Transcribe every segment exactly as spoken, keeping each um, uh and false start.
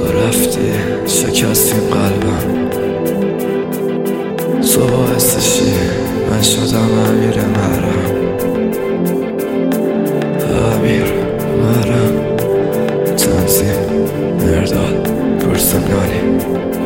تو رفتی شکستی قلبم، تو باعثشی من شدم امیر محرم. امیر محرم تنظیم مرداد پرسنالی.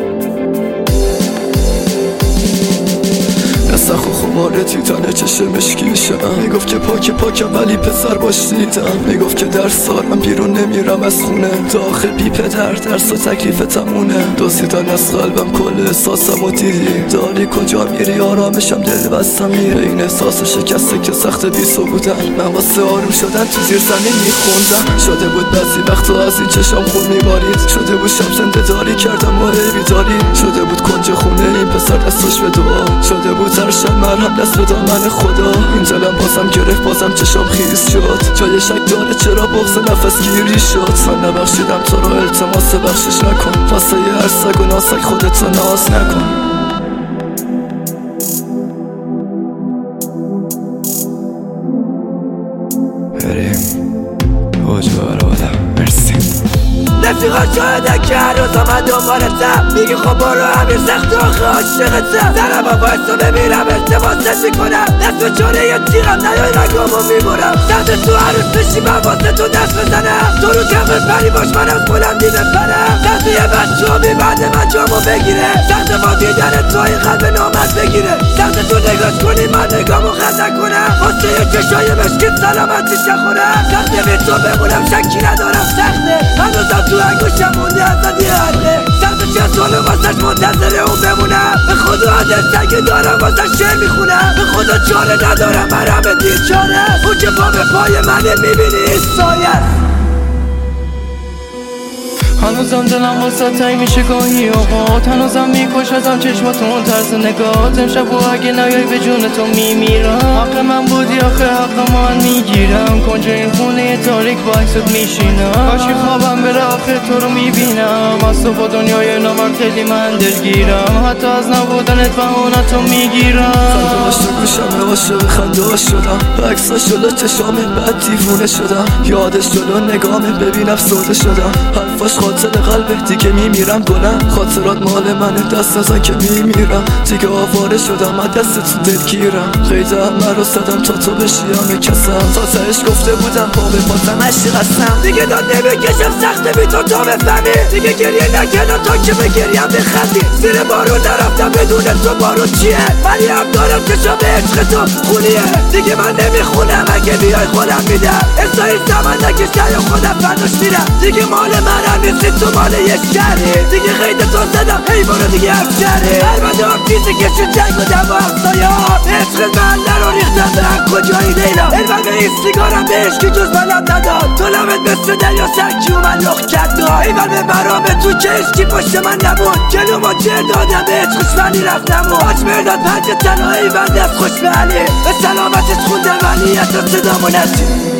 نسخ و خماره تیتانه چشم مشکی شدم، میگفت که پاک پاکم ولی پسر باش دیدم. میگفت که در سال من بیرون نمیرم از خونه، داخل بی پدر درس و تکلیف تمونه. دوزیدن از قلبم کل احساسم و دیدی، داری کجا میری آرامشم دل بستم میره. این احساس شکسته که سخت بیسو بودن، من واسه آروم شدن تو زیر زمین میخوندم. شده بود بعضی وقتا از این چشم خون میبارید، شده بود شب زنده داری کردم و هی بیداری. شده بود کنج خونه این پسر دستش به دعا، شده بود هر شب مرهم دست به دامن خدا. این دلم بازم گرفت بازم چشم خیز شد، جای شک داره چرا بغض نفس گیری شد. من نبخشیدم تو رو التماس بخشش نکن، واسه یه هر سگ و ناسک خودتو ناز نکن. بریم کجا برادم مرسی. رفیقا شاهدن که هر روزا من دنبالتم، میگی خب برو امیر سخت و آخه عاشقتم. درم با وایسا بمیرم التماست میکنم، دست به چاره یه تیغم نیای رگامو میبرم. سمت تو عروس بشی من واسه تو دست بزنم، تو رو کف پری باش من از بلندی بپرم. دست یه بچه ها میبنده من جامو بگیره، سمت با دیدن تو این قلب نامت بگیره. سمت تو نگاش کنی من نگامو خطا کنم، واسه یه چشای مشکین سلامتی شخورم. سمت بی تو بمونم شکی ندارم سخته، هنوزم تو انگوشم مونده ازت یه حلقه. سمت چه سالو واسش منتظر اون بمونم، به خدا عدل سگه دارم واسش شعر میخونم. به خدا چاره ندارم من همه دیر چاره، اون که پا به پای منه میبینی این سایه. هنوزم دلم واسه تایی میشه گاهی اوقات، هنوزم میکشتم چشماتون طرز نگات. امشب و اگه نیای به جون تو میمیرم، حق من بودی آخه حق من میگیرم. کنج این خونه تاریک با عکست میشینم، کاشی خوابم بره آخه تو رو میبینم. از تو با دنیای نامرد خیلی من دلگیرم، حتی از نبودنت بهانتو میگیرم. خنده هاش تو گوشم عاشق خنده هاش شدم، عکساش جلو چشامه بعد دیوونه شدم. یادش جلو نگامه ببین افسرده شدم، حرفاش خاطر قلبه دیگه میمیرم گلم. خاطرات مال منه دست نزن که میمیرم، دیگه آواره شدم از دست تو دلگیرم. قیده من رو زدم تا تو بشی همه کسم، تا تهش گفته بودم پا به پاتم عشق هستم. دیگه داد نمیکشم سخته بی تو تا بفهمی، دیگه گریه نکردم تا که به گریم بخندی. زیر بارون نرفتم بدون تو بارون چیه، ولی هم دارم چشم به عشق تو خونیه. دیگه من نمیخونم اگه بیای خودم میدم، اصلا زمان نکشه یا خودم فرداش میرم. دیگه مال منم نیستی تو مال یه شهری، دیگه قید تو زدم حیوانو دیگه افشری. البته هم چیزی که شد جنگ و دم و افزایا، عشق محله رو ریختم به هم کجایی لیلا. علمم به این سیگارم به عشقی جز منم نداد، تو لبت مثل دریا سرکی و من لخ کرد. ایول به مرامه تو که عشقی پشت من نبود، جلو ما جر دادم به عشقش ولی رفت نمون. آج مرداد پنج تنها ایول دست خوش به علی، به سلامتش خونده ولیت و صدامو نشید.